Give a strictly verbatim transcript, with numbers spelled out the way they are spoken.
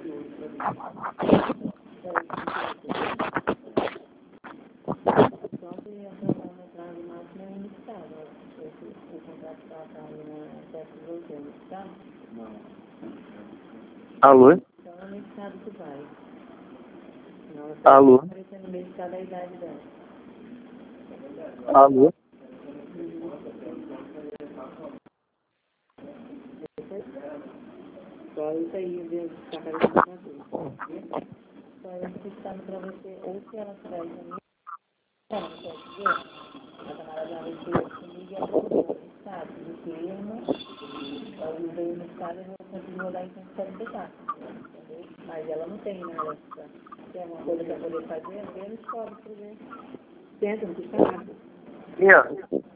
Alô? Então é no estado que vai. Não, Alô? aparecendo no meio estado da idade dela. Alô? Só isso aí, viu? Tá aparecendo na tua. Só eu explicando pra você, ou se ela traz a minha, ela não pode ver, a camarada dela veio comigo e aprovou o estado do termo, eu veio no estado e eu continuo dar em quarenta e quatro, entendeu? Mas ela não tem nada, se é uma coisa pra poder fazer, vê no escola pra ver. Tenta, não custa nada. Sim, ó.